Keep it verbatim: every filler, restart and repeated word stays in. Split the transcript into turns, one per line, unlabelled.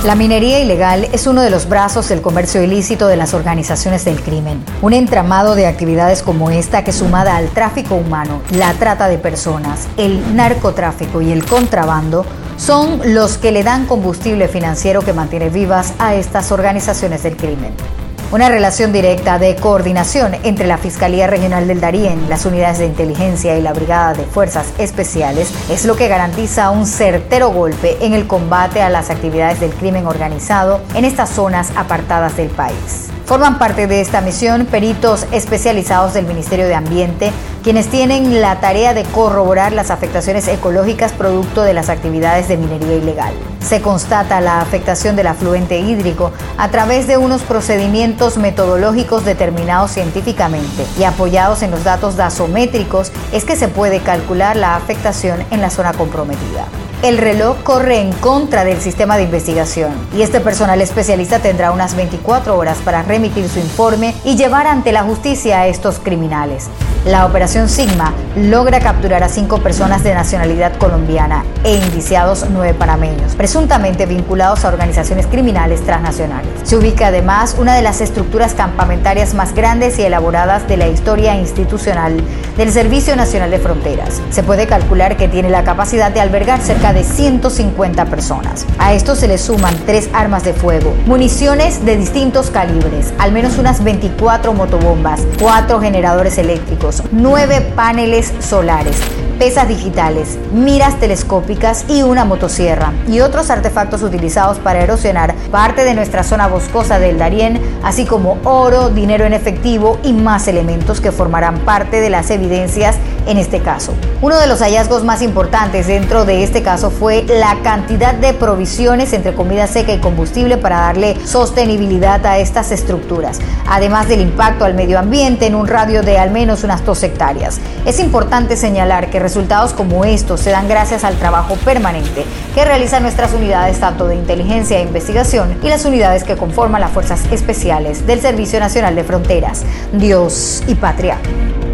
La minería ilegal es uno de los brazos del comercio ilícito de las organizaciones del crimen. Un entramado de actividades como esta que, sumada al tráfico humano, la trata de personas, el narcotráfico y el contrabando, son los que le dan combustible financiero que mantiene vivas a estas organizaciones del crimen. Una relación directa de coordinación entre la Fiscalía Regional del Darién, las unidades de inteligencia y la Brigada de Fuerzas Especiales es lo que garantiza un certero golpe en el combate a las actividades del crimen organizado en estas zonas apartadas del país. Forman parte de esta misión peritos especializados del Ministerio de Ambiente, quienes tienen la tarea de corroborar las afectaciones ecológicas producto de las actividades de minería ilegal. Se constata la afectación del afluente hídrico a través de unos procedimientos metodológicos determinados científicamente y apoyados en los datos dasométricos es que se puede calcular la afectación en la zona comprometida. El reloj corre en contra del sistema de investigación y este personal especialista tendrá unas veinticuatro horas para remitir su informe y llevar ante la justicia a estos criminales. La Operación Sigma logra capturar a cinco personas de nacionalidad colombiana e indiciados nueve panameños, presuntamente vinculados a organizaciones criminales transnacionales. Se ubica además una de las estructuras campamentarias más grandes y elaboradas de la historia institucional del Servicio Nacional de Fronteras. Se puede calcular que tiene la capacidad de albergar cerca de ciento cincuenta personas. A esto se le suman tres armas de fuego, municiones de distintos calibres, al menos unas veinticuatro motobombas, cuatro generadores eléctricos, nueve paneles solares, pesas digitales, miras telescópicas y una motosierra y otros artefactos utilizados para erosionar parte de nuestra zona boscosa del Darién, así como oro, dinero en efectivo y más elementos que formarán parte de las evidencias en este caso. Uno de los hallazgos más importantes dentro de este caso fue la cantidad de provisiones entre comida seca y combustible para darle sostenibilidad a estas estructuras, además del impacto al medio ambiente en un radio de al menos unas dos hectáreas. Es importante señalar que resultados como estos se dan gracias al trabajo permanente que realizan nuestras unidades tanto de inteligencia e investigación y las unidades que conforman las fuerzas especiales del Servicio Nacional de Fronteras. Dios y patria.